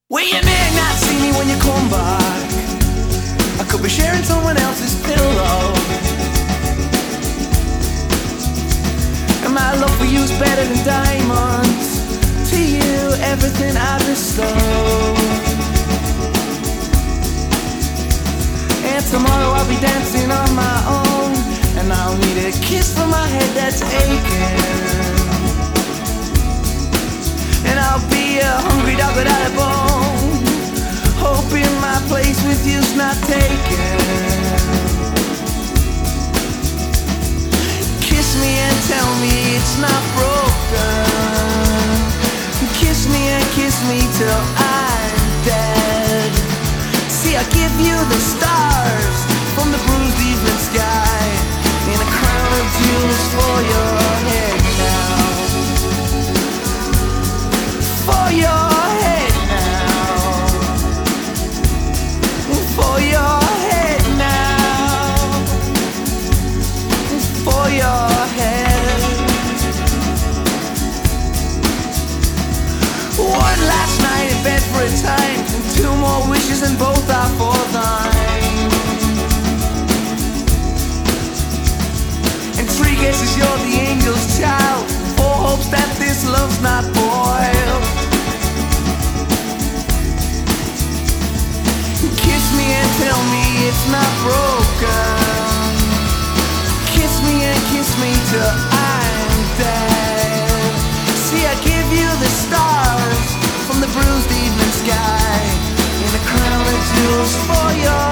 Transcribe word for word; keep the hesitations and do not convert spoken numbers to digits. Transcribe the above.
Well, you may not see me when you come back. I could be sharing someone else's pillow, and my love for you's better than diamonds. To you, everything I bestow. And tomorrow I'll be dancing on my own, and I'll need a kiss for my head that's aching. And I'll be a hungry dog without a bone, hoping my place with you's not taken. Kiss me and tell me it's not broken. Kiss me and kiss me till I'm dead. See, I give you the stars from the bruised evening sky, in a crown of jewels for your head now. For your head now. For your head now. For your head. One last night in bed for a time, and two more wishes and both are for thine. And three guesses you're the angel's child, four hopes that this love's not boiled. Kiss me and tell me it's not broken. Kiss me and kiss me till I'm dead. See, I give you the stars from the bruised evening sky, in a crown of jewels for your